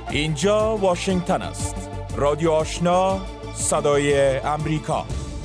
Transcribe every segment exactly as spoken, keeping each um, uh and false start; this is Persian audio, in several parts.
اینجا واشنگتن است. رادیو آشنا، صدای امریکا.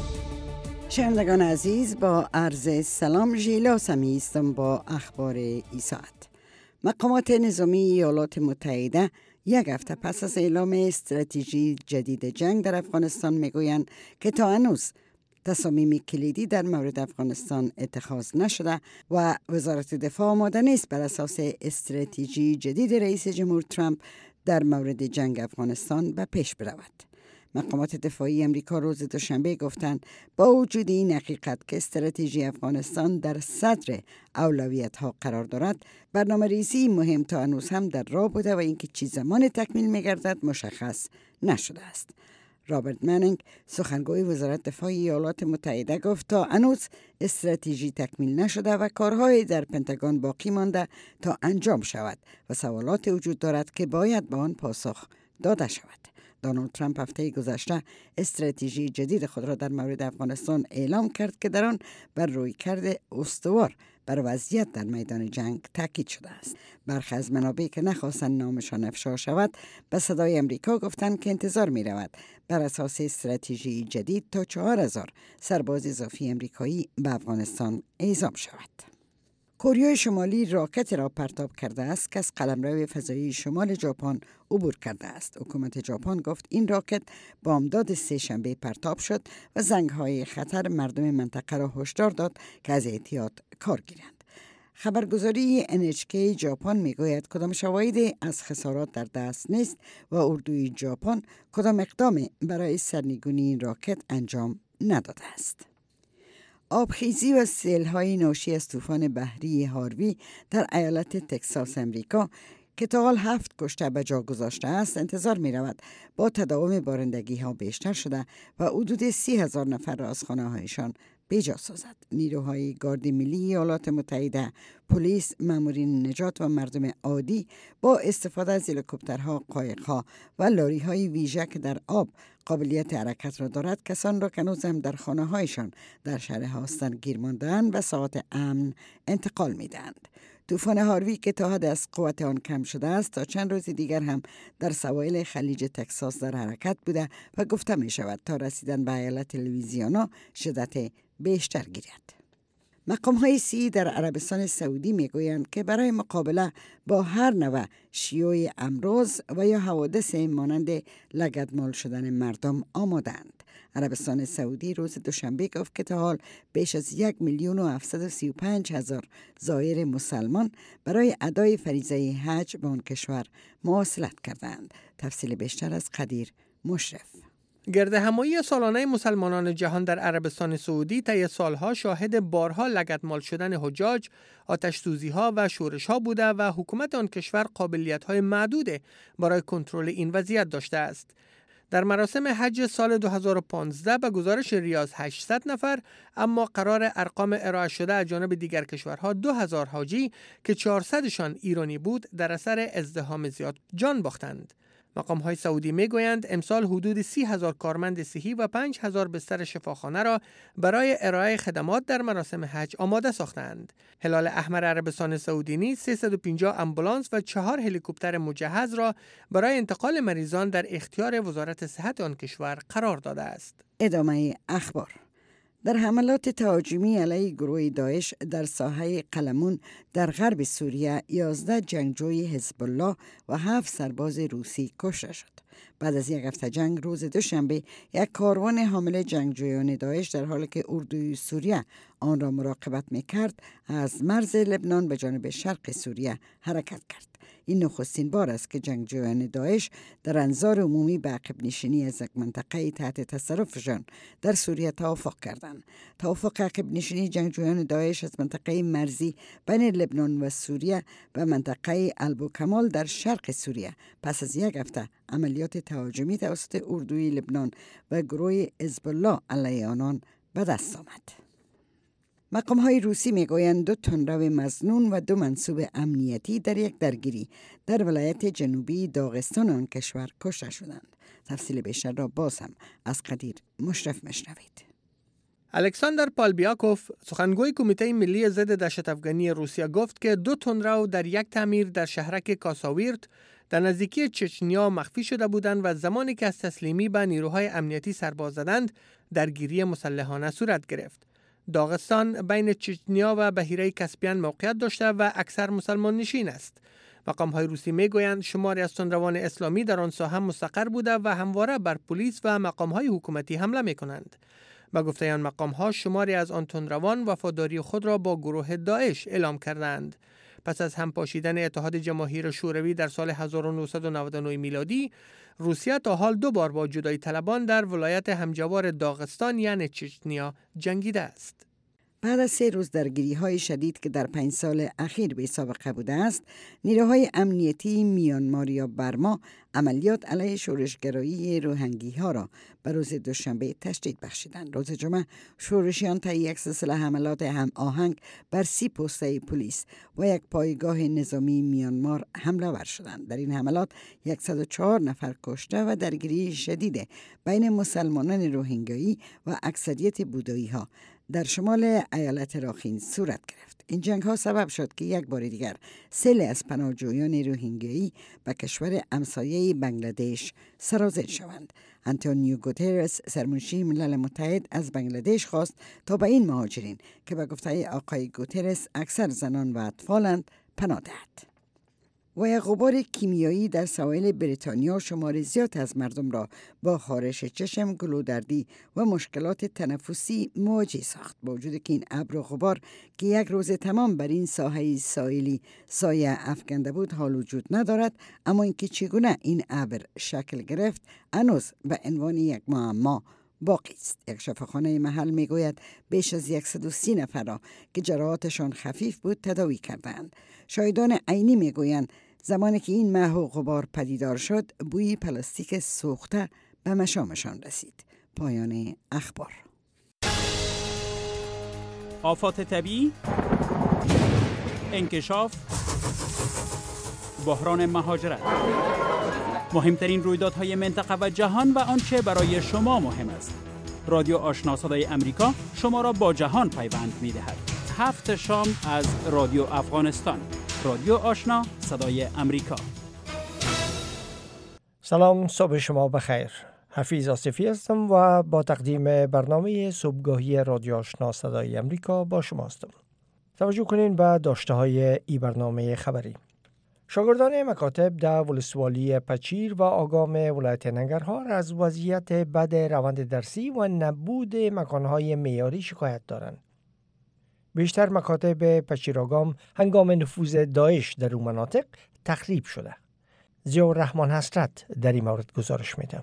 شنوندگان عزیز، با عرض سلام، ژیلا سمی هستم با اخبار این ساعت. مقامات نظامی ایالات متحده یک هفته پس از اعلام استراتژی جدید جنگ در افغانستان میگویند که تا هنوز تصامیم کلیدی در مورد افغانستان اتخاذ نشده و وزارت دفاع آماده نیست بر اساس استراتژی جدید رئیس جمهور ترامپ در مورد جنگ افغانستان به پیش برود. مقامات دفاعی امریکا روز دوشنبه گفتند با وجود این حقیقت که استراتژی افغانستان در صدر اولویت ها قرار دارد، برنامه ریزی مهم تا هنوز هم در راه بوده و اینکه چه زمان تکمیل می‌گردد مشخص نشده است. رابرت منینگ، سخنگوی وزارت دفاع ایالات متحده، گفت تا هنوز استراتژی تکمیل نشده و کارهای در پنتاگون باقی مانده تا انجام شود و سوالات وجود دارد که باید به آن پاسخ داده شود. دونالد ترامپ هفته گذشته استراتژی جدید خود را در مورد افغانستان اعلام کرد که در آن بر رویکرد استوار بر وضعیت در میدان جنگ تاکید شده است. برخی از منابع که نخواستند نامشان افشا شود به صدای امریکا گفتند که انتظار می رود بر اساس استراتژی جدید تا چهار هزار سرباز اضافی امریکایی به افغانستان اعزام شود. کره شمالی راکت را پرتاب کرده است که از قلمرو فضایی شمال ژاپن عبور کرده است. حکومت ژاپن گفت این راکت بامداد سه شنبه پرتاب شد و زنگ‌های خطر مردم منطقه را هشدار داد که از احتیاط کار گیرند. خبرگزاری ان اچ کی ژاپن میگوید کدام شواهدی از خسارات در دست نیست و اردوی ژاپن کدام اقدام برای سرنگونی این راکت انجام نداده است. آبخیزی و سیل‌های ناشی از طوفان بحری هاروی در ایالت تگزاس امریکا که تا حال هفت کشته به جا گذاشته است انتظار می رود با تداوم بارندگی ها بیشتر شده و حدود سی هزار نفر را از خانه هایشان بیجا سازد. نیروهای گارد ملی ایالات متحده، پلیس، مامورین نجات و مردم عادی با استفاده از هلیکوپترها، قایق‌ها و لاری‌های ویژه که در آب قابلیت حرکت را دارد، کسان را که هنوز هم در خانه هایشان در شهر هاستن گیر مانده‌اند به ساحات امن انتقال می‌دهند. طوفان هاروی که تا حد از قوت آن کم شده است تا چند روز دیگر هم در سواحل خلیج تگزاس در حرکت بوده و گفته می شود تا رسیدن به ایالت لوئیزیانا شدت بیشتر گیرد. مقام های سی در عربستان سعودی می گویند که برای مقابله با هر نوع شیوع امراض و یا حوادث مانند لگدمال شدن مردم آمادند. عربستان سعودی روز دوشنبه گفت که تا حال بیش از یک میلیون و هفتصد و سی و پنج هزار زائر مسلمان برای ادای فریضه حج به آن کشور مواصلت کردند. تفصیل بیشتر از قدیر مشرف. گردهمایی سالانه مسلمانان جهان در عربستان سعودی طی سالها شاهد بارها لگدمال شدن حجاج، آتش‌سوزی‌ها و شورش‌ها بوده و حکومت آن کشور قابلیت‌های محدود برای کنترل این وضعیت داشته است. در مراسم حج سال دو هزار و پانزده به گزارش ریاض هشتصد نفر، اما قرار ارقام ارائه شده از جانب دیگر کشورها دو هزار حاجی که چهارصدشان ایرانی بود در اثر ازدحام زیاد جان باختند. مقام‌های سعودی می‌گویند امسال حدود سی هزار کارمند صحی و پنج هزار بستر شفاخانه را برای ارائه خدمات در مراسم حج آماده ساختند. هلال احمر عربستان سعودی نیز سیصد و پنجاه آمبولانس و چهار هلیکوپتر مجهز را برای انتقال مریضان در اختیار وزارت صحت آن کشور قرار داده است. ادامه اخبار. در حملات تهاجمی علیه گروه داعش در ساحه قلمون در غرب سوریه یازده جنگجوی حزب الله و هفت سرباز روسی کشته شد. بعد از یک هفته جنگ روز دوشنبه یک کاروان حامل جنگجویان داعش در حالی که اردوی سوریه آن را مراقبت می‌کرد از مرز لبنان به جانب شرق سوریه حرکت کرد. این نخستین بار است که جنگجویان داعش در انظار عمومی به عقب نشینی از یک منطقه تحت تصرفشان در سوریه توافق کردند. توافق عقب نشینی جنگجویان داعش از منطقه مرزی بین لبنان و سوریه به منطقه البوکمال در شرق سوریه پس از یک هفته عملیات تهاجمی توسط اردوی لبنان و گروه حزب الله علیه آنان به دست آمد. مقام های روسی میگویند دو تندرو مظنون و دو منصوب امنیتی در یک درگیری در ولایت جنوبی داغستان آن کشور کشته شدند. تفصیل بیشتر را باز هم از قدیر مشرف مشنوید. الکساندر پالبیاکوف، سخنگوی کمیته ملی ضد دهشت افغانی روسیه، گفت که دو تندرو در یک تعمیر در شهرک کاساویرت در نزدیکی چچنیا مخفی شده بودند و زمانی که از تسلیمی به نیروهای امنیتی سرباز زدند درگیری مسلحانه صورت گرفت. داغستان بین چچنیا و بحیره کاسپین موقعیت داشته و اکثر مسلمان نشین است. مقام‌های روسی می‌گویند شماری از تندروان اسلامی در آن ساحه مستقر بوده و همواره بر پلیس و مقام‌های حکومتی حمله می‌کنند. با گفته آن مقام‌ها شماری از آن تندروان وفاداری خود را با گروه داعش اعلام کردند. پس از همپاشیدن اتحاد جماهیر شوروی در سال هزار و نهصد و نود و نه میلادی، روسیه تا حال دو بار با جدایی طلبان در ولایت همجوار داغستان یعنی چچنیا جنگیده است. بعد از سه روز درگیری های شدید که در پنج سال اخیر بی سابقه بوده است، نیروهای امنیتی میانمار یا برما عملیات علیه شورشگرایی روهنگی ها را به روز دوشنبه تشدید بخشیدند. روز جمعه شورشیان طی یک سلسله حملات هم آهنگ بر سی پسته پلیس و یک پایگاه نظامی میانمار حمله ور شدند. در این حملات صد و چهار نفر کشته و درگیری شدید بین مسلمانان روهینگایی و اکثریت بودایی ها در شمال ایالت راخین صورت گرفت. این جنگ ها سبب شد که یک بار دیگر سیل از پناهجویان روهینگایی به کشور همسایه بنگلادش سرازیر شوند. آنتونیو گوترس سرمنشی ملل متحد از بنگلادش خواست تا به این مهاجرین که به گفته آقای گوترس اکثر زنان و اطفالند پناه دهد. و یک غبار کیمیایی در سواحل بریتانیا شمار زیاد از مردم را با خارش چشم، گلودردی و مشکلات تنفسی مواجه ساخت. با وجود که این ابر و غبار که یک روز تمام بر این ساحه ساحلی سایه افکنده بود حال وجود ندارد، اما اینکه چگونه این ابر شکل گرفت هنوز به عنوان یک معما باقی است. یک شفاخانه محل میگوید بیش از صد و سی نفر را که جراحاتشان خفیف بود تداوی کردند. شاهدان عینی میگویند زمانی که این مه و غبار پدیدار شد بوی پلاستیک سوخته به مشامشان رسید. پایان اخبار. آفات طبیعی، انکشاف، بحران مهاجرت، مهمترین رویدادهای منطقه و جهان و آنچه برای شما مهم است. رادیو آشنا صدای امریکا شما را با جهان پیوند می‌دهد. هفت شام از رادیو افغانستان. رادیو آشنا صدای امریکا. سلام، صبح شما بخیر. حفیظ آصفی هستم و با تقدیم برنامه صبحگاهی رادیو آشنا صدای امریکا با شما هستم. توجه کنین به داشته های ای برنامه خبری. شاگردان مکاتب در ولسوالی پچیر و آگام ولایت ننگرهار از وضعیت بد روند درسی و نبود مکانهای معیاری شکایت دارند. بیشتر مکاتب پچیر آگام هنگام نفوذ داعش در اون مناطق تخریب شده. ضیاءالرحمن حسرت در این مورد گزارش میده.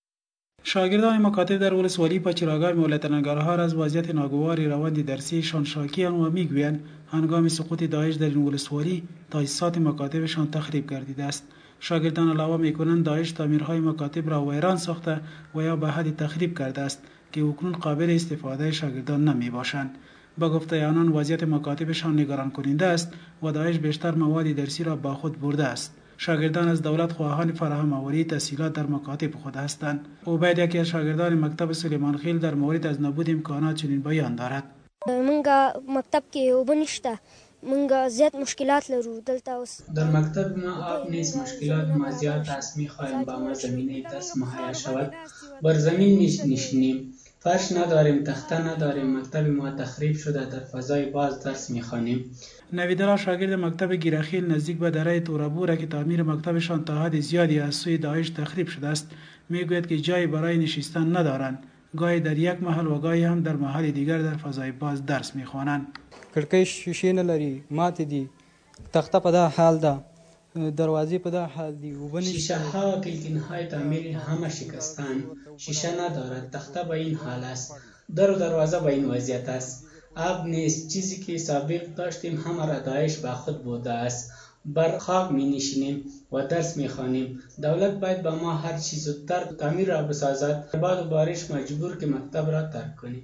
شاگردان مکاتب در ولسوالی پچیراگام ولایت ننگرهار از وضعیت ناگوار روند درسیشان شاکی‌اند و میگویند هنگام سقوط داعش در این ولسوالی تاسیسات مکاتبشان تخریب گردیده است. شاگردان علاوه میکنند داعش تعمیرهای مکاتب را ویران ساخته و یا به حد تخریب کرده است که اکنون قابل استفاده شاگردان نمی باشند. با گفته آنان وضعیت مکاتبشان نگران کننده است و داعش بیشتر مواد درسی را با خود برده است. شاگردان از دولت خواهان فراهم آوری تسهیلات در مکاتب خود هستند. عبید یکی از شاگردان مکتب سلیمان خیل در مورد از نبود امکانات چنین بیان دارد. منګه مکتب کې اوبه نشته، منګه زیات مشکلات لرو دلته اوس. در مکتب ما آب نیست، مشکلات ما زیاد است. می‌خوایم با ما زمینه درس مهیا شود. بر زمین نشینیم، فرش نداریم، تخته نداریم. مکتب ما تخریب شده، در فضای باز درس می‌خوانیم. نویدرا شاگرد مکتب گیرخیل نزدیک به دره تورابوره که تعمیر مکتبشان تا حد زیادی از سوی داعش تخریب شده است میگوید که جایی برای نشستن ندارند. گاهی در یک محل و گاهی هم در محل دیگر در فضای باز درس میخوانند. کړکۍ شیشې نه لري، ماتې دي، تخته په دا حال ده، دروازې په دا حال دي. شیشه ها و کلکین های تعمیر همه شکستند. شیشه ندارد، تخته به این حال است، در و دروازه به این وضعیت است. آب نیست، چیزی که سابق داشتیم همه را داعش با خود برده است. بر خاک می نشینیم و درس می خوانیم. دولت باید با ما هر چیز زودتر تعمیر را بسازد. بعد بارش مجبور که مکتب را ترک کنیم.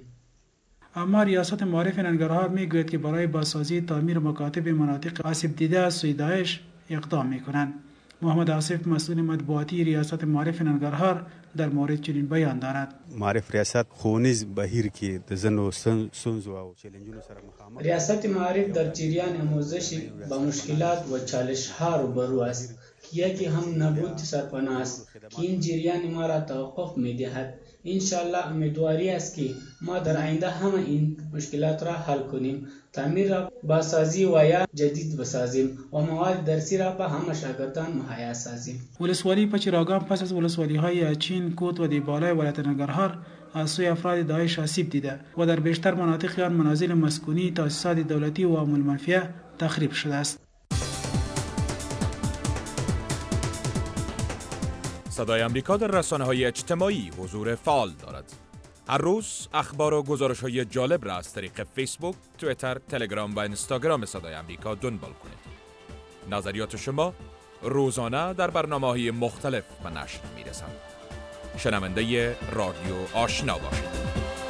اما ریاست معارف ننگرهار می گوید که برای بازسازی تعمیر مکاتب مناطق آسیب دیده از سوی داعش اقدام می کنند. محمد آصف مسئول مطبوعاتی ریاست معارف ننگرهار در مورد چنین بیان دارد. معارف ریاست خونیز بهیر کې د زنو سنزو او چیلنجونو سره مخامخ. ریاست معارف در جریان آموزش با مشکلات و چالش ها روبرو است. یکی هم نبود سرپناه است که این جریان ما را توقف می‌دهد. انشالله امیدواری است که ما در آینده همه این مشکلات را حل کنیم، تعمیر را بازسازی و یا جدید بسازیم و مواد درسی را به همه شاگردان مهیا سازیم. ولسوالی پچراگان پس از ولسوالی‌های چین، کوت و دیبالای ولایت ننگرهار از سوی افراد داعش آسیب دیده و در بیشتر مناطق آن منازل مسکونی، تاسیسات دولتی و اموال منفیه تخریب شده است. صدای آمریکا در رسانه‌های اجتماعی حضور فعال دارد. هر روز اخبار و گزارش‌های جالب را از طریق فیسبوک، توییتر، تلگرام و اینستاگرام صدای آمریکا دنبال کنید. نظریات شما روزانه در برنامه‌های مختلف به نشر می‌رسند. شنونده رادیو آشنا باشید.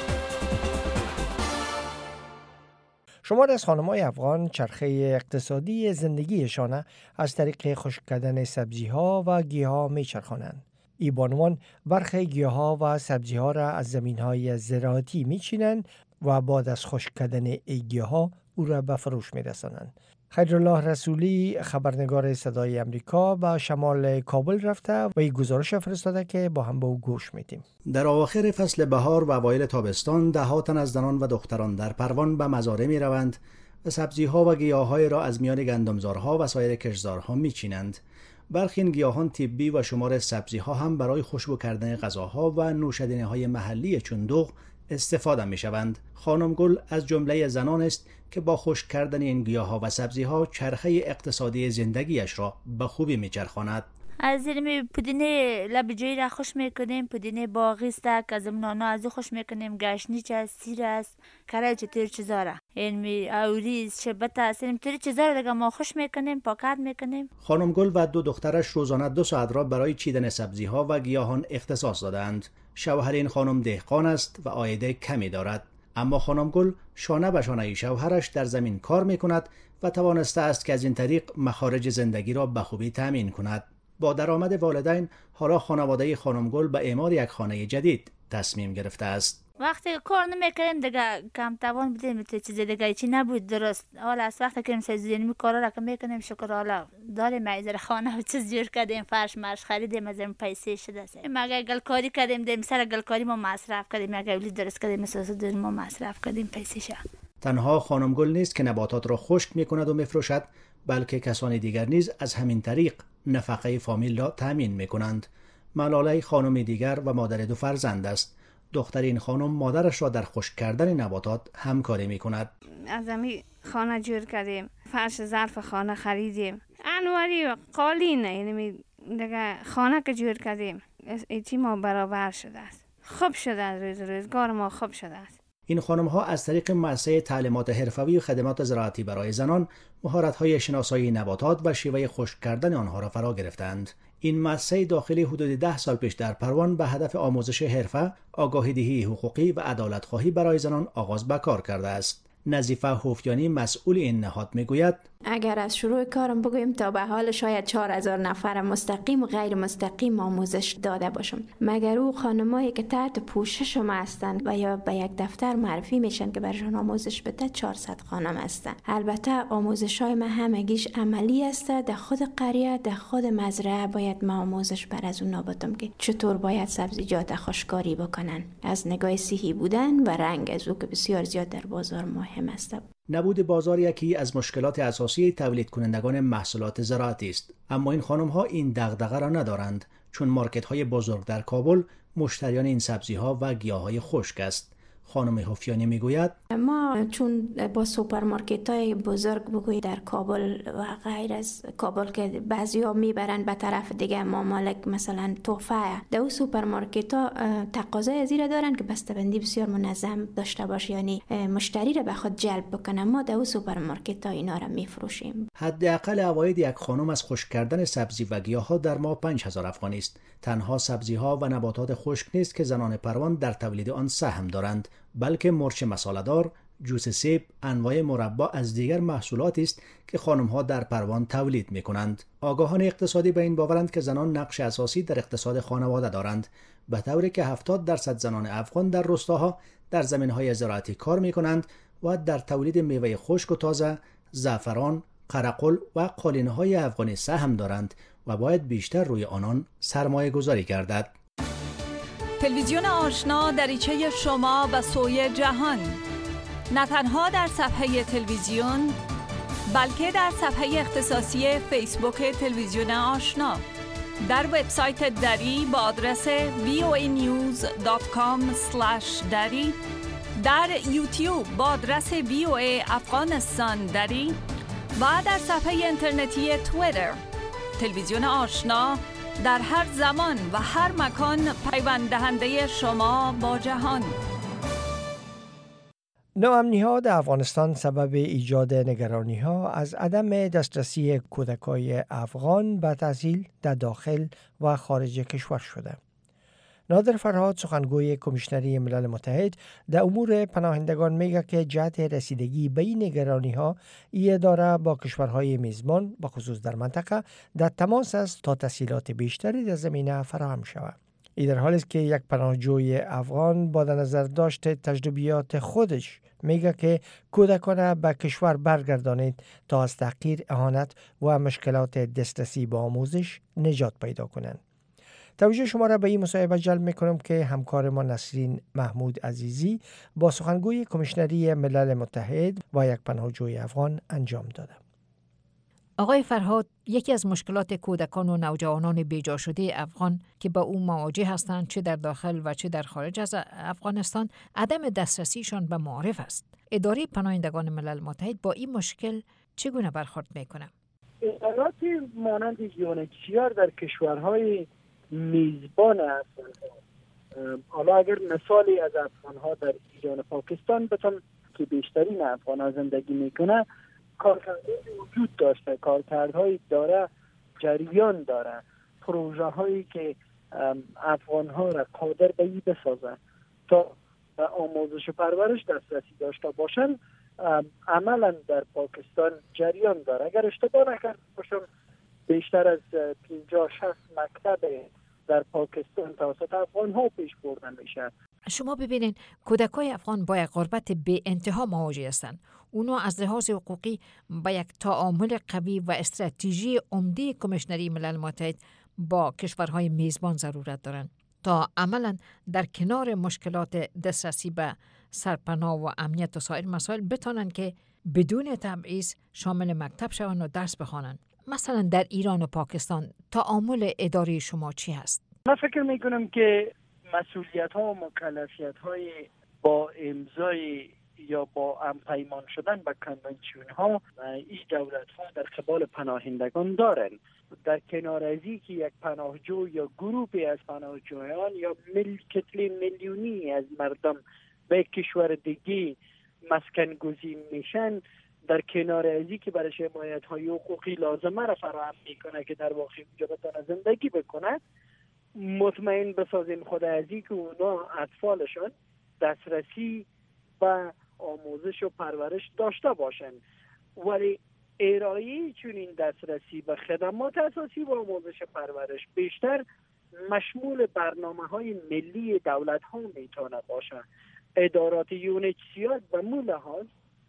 شمار از خانم‌های افغان چرخه اقتصادی زندگیشان از طریق خشک کردن سبزی‌ها و گیاها می‌چرخانند. ای بانوان برخی گیاها و سبزی‌ها را از زمین‌های زراعتی می‌چینند و بعد از خشک کردن ای گیاها او را به فروش می‌رسانند. خیرالله رسولی خبرنگار صدای امریکا به شمال کابل رفته و این گزارش فرستاده که با هم به او گوش میدیم. در اواخر فصل بهار و اوایل تابستان ده ها تن از زنان و دختران در پروان به مزارع می روند و سبزی‌ها و گیاه‌های را از میان گندمزارها و سایر کشتزارها می‌چینند. برخی این گیاهان طبی و شمار سبزی‌ها هم برای خوشبو کردن غذاها و نوشیدنی‌های محلی چون دوغ استفاده می‌شوند. خانم گل از جمله زنان است که با خشک کردن این گیاه‌ها و سبزی‌ها چرخه اقتصادی زندگیش را به خوبی می‌چرخاند. از این پودینه لبجوی را خوش میکنیم، پودینه باغی است که از نانا از خوش میکنیم، گشنیج است، سیر است، کره چطور چیزا را این می اوریز شبت است، این طوری چیزا را دیگه ما خوش میکنیم، پاکت میکنیم. خانم گل و دو دخترش روزانه دو ساعت را برای چیدن سبزی‌ها و گیاهان اختصاص دادند. شوهر این خانم دهقان است و عاید کمی دارد، اما خانم گل شانه به شانه شوهرش در زمین کار میکند و توانسته است که از این طریق مخارج زندگی را به خوبی تامین کند. با درآمد والدین حالا خانواده خانم گل به اعمار یک خانه جدید تصمیم گرفته است. وقتی کار نمیکردیم دیگه کم توان بودیم، تو چیز دیگه چی نبود درست. حالا از وقتی که سازی کارا را که میکنیم شکر حالا داریم میذاره خانه و چیز جور کردیم، فرش مرش خریدیم، از این پیسه شده است. مگه گلکاری کردیم، دیم سر گلکاری ما مصرف کردیم، مگه ولید درست کردیم اساس دور ما مصرف کردیم پیسه شه. تنها خانم گل نیست که نباتات را خشک میکند و میفروشد، بلکه کسان دیگر نیز از همین طریق نفقه فامیل را تامین میکنند. ملاله خانم دیگر و مادر دو فرزند است. دختر این خانم مادرش را در خشک کردن نباتات همکاری میکند. از همین خانه جور کردیم، فرش ظرف خانه خریدیم، انواری قالین، یعنی دیگه خانه که جور کردیم ایتی ما برابر شده است، خوب شده است، روز روزگار ما خوب شده است. این خانم ها از طریق مؤسسه تعلیمات حرفوی و خدمات زراعتی برای زنان مهارت های شناسایی نباتات و شیوه خشک کردن آنها را فرا گرفتند. این مؤسسه داخلی حدود ده سال پیش در پروان به هدف آموزش حرفه، آگاهی دهی حقوقی و عدالت خواهی برای زنان آغاز به کار کرده است. نظیفه هوفیانی مسئول این نهاد میگوید اگر از شروع کارم بگویم تا به حال شاید چهار هزار نفر مستقیم و غیر مستقیم آموزش داده باشم، مگر او خانمایی که تحت پوشش ما هستند و یا به یک دفتر معرفی میشن که برشان آموزش بده چهارصد خانم هستند. البته آموزش های ما همگیش عملی است، در خود قریه در خود مزرعه باید ما آموزش بر از اون بدم که چطور باید سبزیجات خشککاری بکنن، از نگاه صحی بودن و رنگ از او که بسیار زیاد در بازار مهم است. نبود بازار یکی از مشکلات اساسی تولید کنندگان محصولات زراعتی است، اما این خانم ها این دغدغه را ندارند، چون مارکت های بزرگ در کابل مشتریان این سبزی ها و گیاه های خشک است. خانم هوفیانی میگوید ما چون با سوپرمارکت های بزرگ بگوی در کابل و غیر از کابل که بعضی ها میبرن به طرف دیگه مامالک مثلا توفه، در اون سوپرمارکت ها تقاضای از این دارن که بسته‌بندی بسیار منظم داشته باشه، یعنی مشتری را به خود جلب بکنه. ما در اون سوپرمارکت ها اینا را میفروشیم. حداقل عواید یک خانم از خشک کردن سبزی و گیاه ها در ماه پنج هزار افغانی است. تنها سبزی ها و نباتات خشک نیست که زنان پروان در تولید آن سهم دارند، بلکه مرچ مساله‌دار، جوس سیب، انواع مربا از دیگر محصولاتی است که خانم‌ها در پروان تولید می‌کنند. آگاهان اقتصادی به این باورند که زنان نقش اساسی در اقتصاد خانواده دارند، به طوری که هفتاد درصد زنان افغان در روستاها در زمین‌های زراعتی کار می‌کنند و در تولید میوه خشک و تازه، زعفران، قرقل و قالینه‌های افغانی سهم دارند و باید بیشتر روی آنان سرمایه گذاری گردد. تلویزیون آشنا دریچه شما به سوی جهان، نه تنها در صفحه تلویزیون بلکه در صفحه اختصاصی فیسبوک تلویزیون آشنا، در وبسایت دری با آدرس وی او ای نیوز دات کام اسلش دری، در یوتیوب با آدرس وی او ای افغانستان دری و در صفحه اینترنتی توییتر. تلویزیون آشنا در هر زمان و هر مکان پیوند دهنده شما با جهان. ناامنی‌ها در افغانستان سبب ایجاد نگرانی‌ها از عدم دسترسی کودکان افغان به تحصیل در داخل و خارج کشور شده. نادر فرهاد، سخنگوی کمیشنری ملل متحد در امور پناهندگان، میگه که جهت رسیدگی به این نگرانی‌ها این اداره با کشورهای میزبان به خصوص در منطقه در تماس است تا تسهیلات بیشتری در زمینه فراهم شود. این در حالی است که یک پناهجوی افغان با در نظر داشت تجربیات خودش میگه که کودکان به کشور برگردانید تا از تحقیر، اهانت و مشکلات دسترسی به آموزش نجات پیدا کنند. توجه شما را به این مصاحبه جلب میکنم که همکار ما نسرین محمود عزیزی با سخنگوی کمیشنری ملل متحد و یک پناهجوی افغان انجام داده. آقای فرهاد، یکی از مشکلات کودکان و نوجوانان بیجا شده افغان که با او مواجه هستند، چه در داخل و چه در خارج از افغانستان، عدم دسترسیشان به معارف است. اداره پناهندگان ملل متحد با این مشکل چگونه برخورد میکنه؟ ادارات مانند یونیچیار در کشورهای میزبان افغان‌ها، حالا اگر مثالی از افغان‌ها در ایران پاکستان بتون که بیشترین افغان‌ها زندگی میکنه، کارکردهای وجود داشته، کارکردهایی داره، جریان داره، پروژه هایی که افغان ها را قادر به این بسازه تا به آموزش و پرورش دسترسی داشته باشن. عملا در پاکستان جریان داره. اگر اشتباه نکرده باشم بیشتر از پنجاه شصت مکتب در پاکستان توسط افغان ها پیش برده میشه. شما ببینید کودکای افغان با یک غربت به انتها مواجه هستند. اونا از لحاظ حقوقی با یک تعامل قوی و استراتژی عمده کمیشنری ملل متحد با کشورهای میزبان ضرورت دارند تا عملا در کنار مشکلات دسترسی به سرپناه و امنیت و سایر مسائل بتونن که بدون تبعیض شامل مکتب شوند و درس بخوانند. مثلا در ایران و پاکستان تعامل اداره شما چی هست؟ من فکر میکنم که مسئولیت ها و مکلفیت های با امضای یا با هم پیمان شدن به کنونسیون ها این دولت ها در قبال پناهندگان دارن. در کنار از این که یک پناهجو یا گروهی از پناهجویان یا مل... کتله میلیونی از مردم به کشور دیگه مسکن گزین میشن، در کنار از این که برای حمایت های حقوقی لازمه را فراهم میکنه که در واقع اونجا بتونه زندگی بکنه، مطمئن بسازیم خود از این که اونا اطفالشان دسترسی و آموزش و پرورش داشته باشند. ولی ارائه چون این دسترسی به خدمات اساسی و آموزش پرورش بیشتر مشمول برنامه های ملی دولت ها میتونه باشه. ادارات یونیچیار به مو لحاظ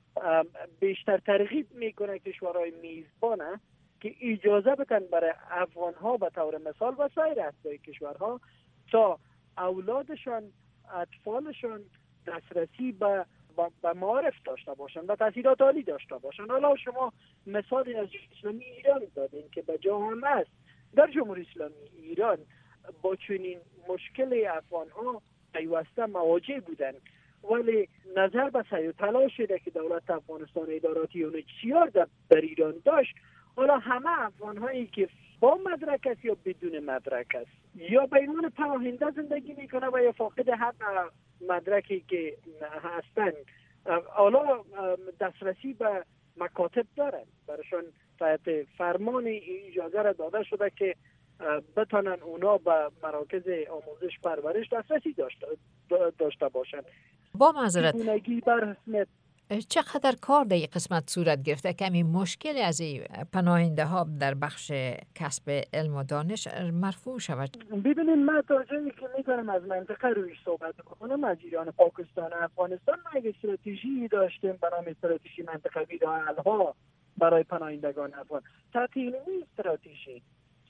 بیشتر ترغیب میکنه کشورهای میزبانه که اجازه بدن برای افغان ها به طور مثال و سایر اعضای کشورها تا اولادشان، اطفالشان دسترسی به به معارف داشته باشن و تحصیلات عالی داشته باشن. حالا شما مثالی از اسلامی ایران دادین که به جا هم است. در جمهوری اسلامی ایران با چنین مشکل افغان ها پیوسته مواجه بودن، ولی نظر به سعی و تلاش شده که دولت افغانستان ادارات یونیچیار در ایران داشت. حالا همه افغان هایی که با مدرک است یا بدون مدرک است یا به عنوان پناهنده زندگی میکنه و یا فاقد حق مدرکی که هستن، حالا دسترسی به مکاتب دارن، برایشان تحت فرمان اجازه را داده شده که بتانن اونا به مراکز آموزش پرورش دسترسی داشته داشته باشن. با معذرت بر چقدر کار در این قسمت صورت گرفته که همین مشکل از این پناهنده ها در بخش کسب علم و دانش مرفوع شود؟ ببینید من تا جایی که میتونم از منطقه رویش صحبت بکنم، از ایران، پاکستان، افغانستان ما یک استراتژی داشتیم به نام استراتژی منطقوی راه حل‌ها برای پناهندگان افغان. تحت این استراتژی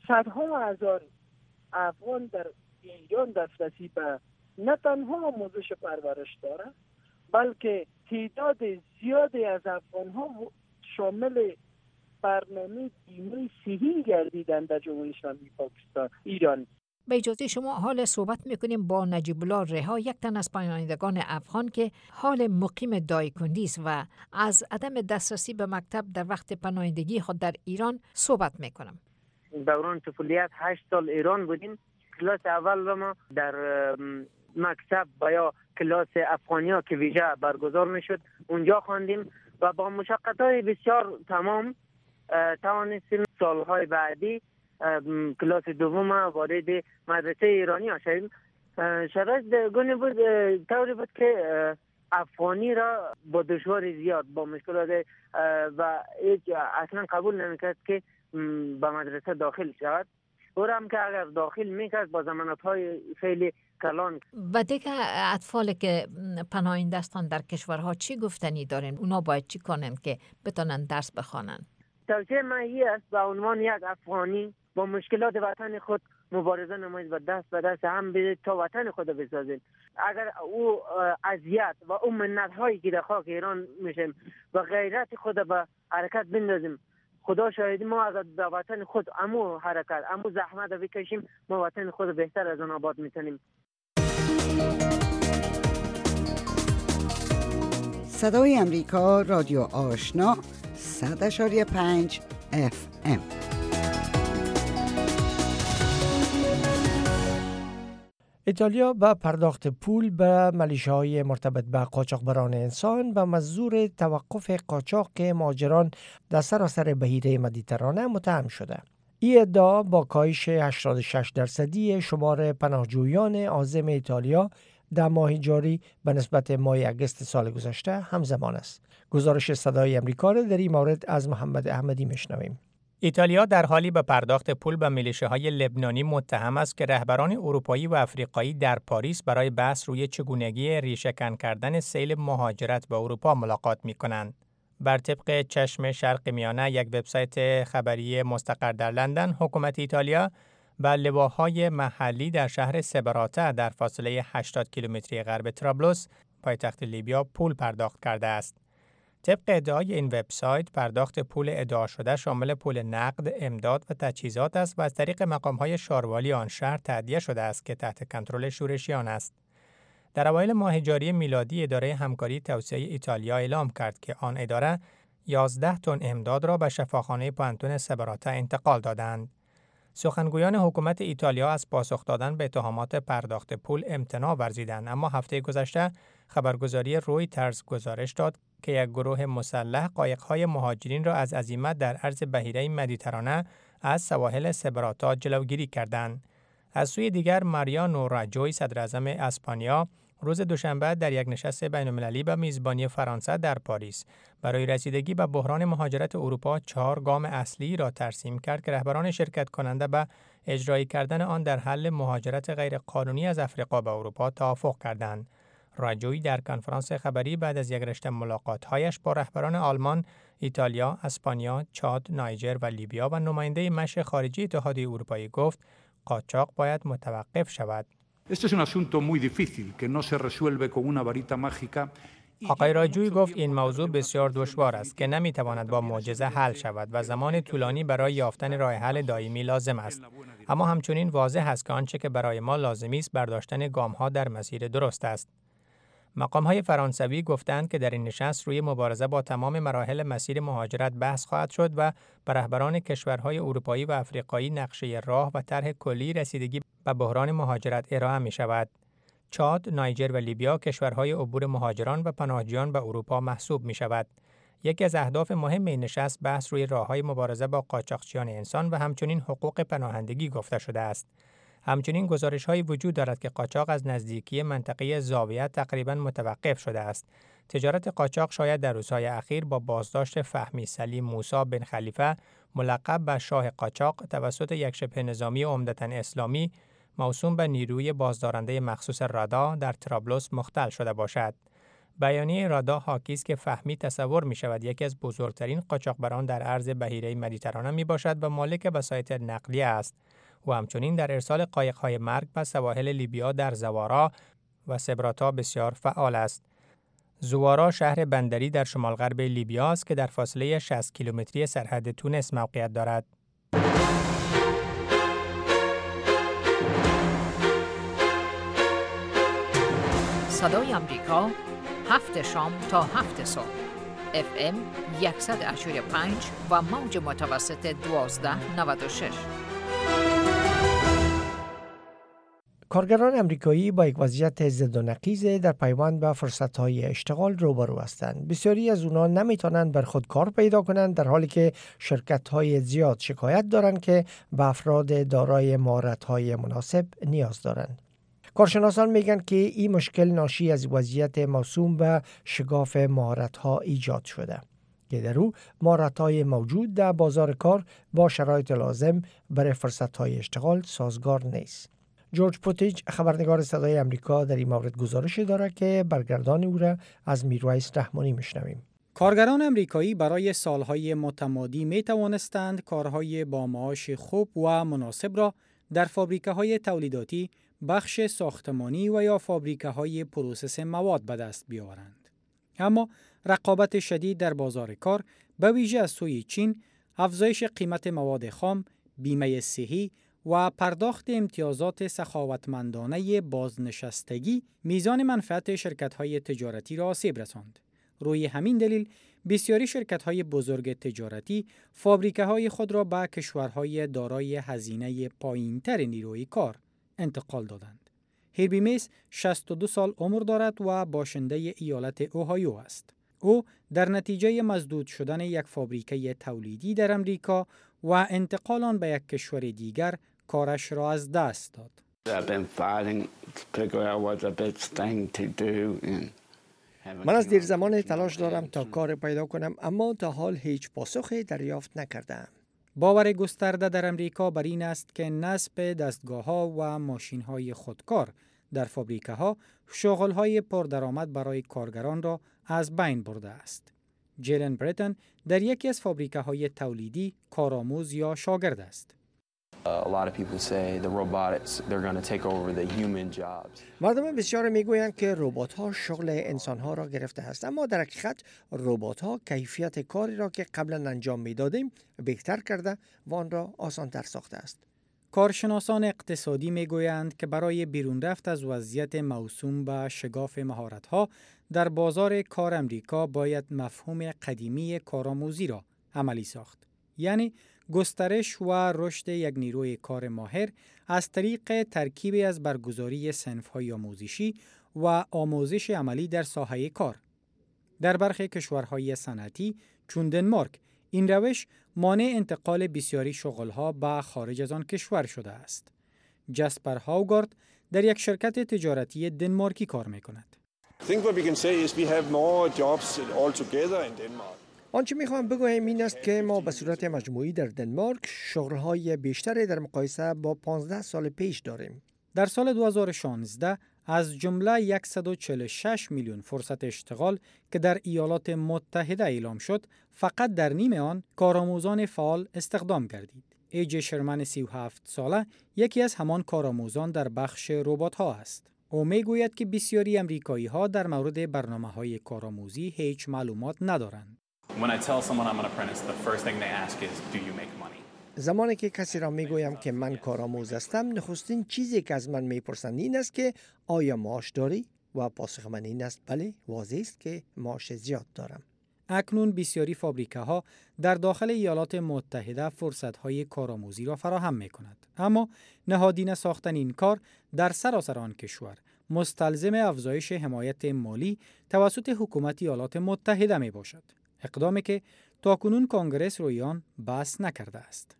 صدها هزار افغان در ایران دسترسی به نه تنها آموزش و پرورش داره، بلکه تعداد زیادی از افغان ها شامل برنامه بیمه صحی گردیدند در جمهوری اسلامی پاکستان ایران. به اجازه شما حال صحبت میکنیم با نجیب الله رها، یک تن از پناهندگان افغان که حال مقیم دایکندی است و از عدم دسترسی به مکتب در وقت پناهندگی خود در ایران صحبت میکنم. دوران طفولیت هشت سال ایران بودیم. کلاس اول را ما در مکتب و یا کلاس افغانیا که ویژه برگزار میشد اونجا خواندیم و با مشقت‌های بسیار تمام توانستیم سالهای بعدی کلاس دوم وارد مدرسه ایرانی شدیم. شرایط گونه بود طوری بود که افغانی را با دشواری زیاد با مشکلات و اصلا قبول نمیکرد که به مدرسه داخل شود. او هم که اگر داخل میکرد با ضمانت‌های خیلی کلان. و دیگه اطفال که پناهنده هستند در کشورها چی گفتنی دارن؟ اونا باید چی کنن که بتونن درس بخوانن؟ توصیه من این است به عنوان یک افغانی با مشکلات وطن خود مبارزه نمایید و دست به دست هم بدید تا وطن خود بسازید. اگر او اذیت و اون منت‌هایی که در خاک ایران میشیم و غیرت خود به حرکت بندازیم، خدا شاهد ما اگر در وطن خود امو حرکت امو زحمت بکشیم، ما وطن خود بهتر از آن آباد میتونیم. صدای امریکا، رادیو آشنا، صد اشاری پنج اف ام. ایتالیا به پرداخت پول به ملیشه‌های مرتبط به قاچاقبران انسان و منظور توقف قاچاق مهاجران در سراسر بحیره مدیترانه متهم شده. این ادعا با کاهش هشتاد و شش درصدی شمار پناهجویان عازم ایتالیا در ماه جاری به نسبت ماه اگست سال گذشته همزمان است. گزارش صدای امریکا را در این مورد از محمد احمدی میشنویم. ایتالیا در حالی به پرداخت پول به میلیشه‌های لبنانی متهم است که رهبران اروپایی و افریقایی در پاریس برای بحث روی چگونگی ریشه‌کن کردن سیل مهاجرت به اروپا ملاقات می‌کنند. بر طبق چشم شرق میانه، یک وبسایت خبری مستقر در لندن، حکومت ایتالیا به لواهای محلی در شهر سبراتا در فاصله هشتاد کیلومتری غرب طرابلس، پایتخت لیبیا، پول پرداخت کرده است. طبق ادعای این وبسایت، پرداخت پول ادعا شده شامل پول نقد، امداد و تجهیزات است و از طریق مقام‌های شاروالی آن شهر تأدیه شده است که تحت کنترل شورشیان است. در اوایل ماه جاری میلادی، اداره همکاری توسعه ایتالیا اعلام کرد که آن اداره یازده تن امداد را به شفاخانه پانتون سبراتا انتقال دادند. سخنگویان حکومت ایتالیا از پاسخ دادن به اتهامات پرداخت پول امتناع ورزیدند، اما هفته گذشته خبرگزاری رویترز گزارش داد که یک گروه مسلح قایق‌های مهاجرین را از عزیمت در عرض بحیره مدیترانه از سواحل سبراتا جلوگیری کردند. از سوی دیگر، ماریانو راجوی، صدراعظم اسپانیا، روز دوشنبه در یک نشست بین‌المللی به میزبانی فرانسه در پاریس برای رسیدگی به بحران مهاجرت اروپا چهار گام اصلی را ترسیم کرد که رهبران شرکت کننده به اجرایی کردن آن در حل مهاجرت غیرقانونی از افریقا به اروپا توافق کردند. راجوی در کنفرانس خبری بعد از یک رشته ملاقات‌هایش با رهبران آلمان، ایتالیا، اسپانیا، چاد، نایجر و لیبیا و نماینده مشی خارجی اتحادیه اروپایی گفت قاچاق باید متوقف شود. Este es un asunto muy difícil que no se resuelve con una varita mágica. آقای راجوی گفت این موضوع بسیار دشوار است که نمیتواند با معجزه حل شود و زمان طولانی برای یافتن راه حل دائمی لازم است. اما همچنین واضح است که آنچه که برای ما لازمی است برداشتن گام‌ها در مسیر درست است. مقام‌های فرانسوی گفتند که در این نشست روی مبارزه با تمام مراحل مسیر مهاجرت بحث خواهد شد و به رهبران کشورهای اروپایی و افریقایی نقشه راه و طرح کلی رسیدگی به بحران مهاجرت ارائه می شود. چاد، نایجر و لیبیا کشورهای عبور مهاجران و پناهجویان به اروپا محسوب می شود. یکی از اهداف مهم این نشست بحث روی راه‌های مبارزه با قاچاقچیان انسان و همچنین حقوق پناهندگی گفته شده است. همچنین گزارش‌هایی وجود دارد که قاچاق از نزدیکی منطقه زاویه تقریباً متوقف شده است. تجارت قاچاق شاید در روزهای اخیر با بازداشت فهمی سلیم موسی بن خلیفه ملقب به شاه قاچاق توسط یک شبه نظامی عمدتاً اسلامی موسوم به نیروی بازدارنده مخصوص رادا در طرابلس مختل شده باشد. بیانیه رادا حاکی است که فهمی تصور می شود یکی از بزرگترین قاچاقبران در عرض بحیره مدیترانه می باشد و مالک وسایط نقلیه است و همچنین در ارسال قایق‌های مرگ به سواحل لیبیا در زوارا و سبراتا بسیار فعال است. زوارا شهر بندری در شمال غرب لیبیا است که در فاصله شصت کیلومتری سرحد تونس موقعیت دارد. صدای آمریکا هفت شام تا هفت صبح اف ام صد و هشت و پنج و موج متوسط دوازده نود و شش. کارگران امریکایی با یک وضعیت ضد و نقیض در پیوند به فرصت‌های اشتغال روبرو هستند. بسیاری از اونها نمیتونند بر خود کار پیدا کنند، در حالی که شرکت‌های زیاد شکایت دارند که به افراد دارای مهارت‌های مناسب نیاز دارند. کارشناسان میگن که این مشکل ناشی از وضعیت موسوم به شگاف مهارت‌ها ایجاد شده که در او مهارت‌های موجود در بازار کار با شرایط لازم برای فرصت‌های اشتغال سازگار نیست. جورج پوتیج خبرنگار صدای امریکا در این مورد گزارش دارد که برگردان او را از میرویس رحمانی میشنویم. کارگران امریکایی برای سالهای متمادی می توانستند کارهای با معاش خوب و مناسب را در فابریکه‌های تولیداتی، بخش ساختمانی و یا فابریکه‌های پروسس مواد به دست بیاورند. اما رقابت شدید در بازار کار به ویژه از سوی چین، افزایش قیمت مواد خام، بیمه صحی و پرداخت امتیازات سخاوتمندانه بازنشستگی میزان منفعت شرکت‌های تجارتی را آسیب رساند. روی همین دلیل بسیاری شرکت‌های بزرگ تجارتی فابریکه‌های خود را به کشورهای دارای هزینه پایین‌تر نیروی کار انتقال دادند. هربی میس شصت و دو سال عمر دارد و باشنده ایالت اوهایو است. او در نتیجه مسدود شدن یک فابریکه تولیدی در امریکا و انتقال آن به یک کشور دیگر کارش را از دست داد. من از دیر زمان تلاش دارم تا کار پیدا کنم، اما تا حال هیچ پاسخی دریافت نکردم. باور گسترده در امریکا بر این است که نصب دستگاه‌ها و ماشین‌های خودکار در فابریکه‌ها شغل‌های پردرآمد برای کارگران را از بین برده است. جیلن برتن در یکی از فابریکه‌های تولیدی کارآموز یا شاگرد است. مردم بسیار میگویند که ربات‌ها شغل انسان‌ها را گرفته است، اما در حقیقت ربات‌ها کیفیت کاری را که قبلا انجام می‌دادیم بهتر کرده و آن را آسان‌تر ساخته است. کارشناسان اقتصادی میگویند که برای بیرون رفت از وضعیت موسوم به شگاف مهارت‌ها در بازار کار امریکا باید مفهوم قدیمی کارآموزی را عملی ساخت، یعنی گسترش و رشد یک نیروی کار ماهر از طریق ترکیبی از برگزاری صنف‌های آموزشی و آموزش عملی در ساحه کار. در برخی کشورهای صنعتی چون دنمارک این روش مانع انتقال بسیاری شغل‌ها به خارج از آن کشور شده است. جاسپر هاوگارد در یک شرکت تجارتی دنمارکی کار می‌کند. آنچه میخوام بگویم این است که ما به صورت مجموعی در دنمارک شغل‌های بیشتری در مقایسه با پانزده سال پیش داریم. در سال دو هزار و شانزده از جمله صد و چهل و شش میلیون فرصت اشتغال که در ایالات متحده اعلام شد، فقط در نیم آن کارآموزان فعال استخدام گردید. ایجی شرمن سی و هفت ساله یکی از همان کارآموزان در بخش ربات‌ها است. او میگوید که بسیاری امریکایی‌ها در مورد برنامه‌های کارآموزی هیچ معلومات ندارند. When I tell someone I'm an apprentice, the first thing they ask is, do you make money? زمانی که کسی را میگویم که من کارآموز هستم، نخستین چیزی که از من میپرسند این است که آیا معاش داری؟ و پاسخ من این است بله، واضح است که معاش زیاد دارم. اکنون بسیاری فابریکه‌ها در داخل ایالات متحده فرصت‌های کارآموزی را فراهم می‌کند، اما نهادینه ساختن این کار در سراسر آن کشور مستلزم افزایش حمایت مالی توسط حکومت ایالات متحده میباشد. اقدامی که تاکنون کنگره روی آن بحث نکرده است.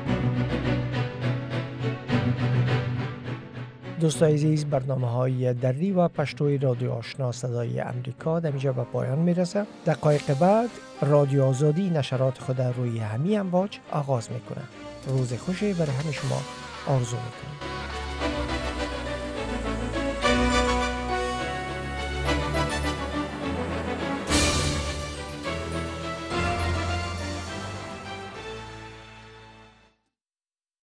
دوستان عزیز، برنامه‌های دری و پشتوی رادیو آشنا صدای امریکا در اینجا به پایان میرسه. دقایق بعد رادیو آزادی نشرات خود روی همین امواج آغاز میکنه. روز خوشی برای همه شما آرزو میکنم.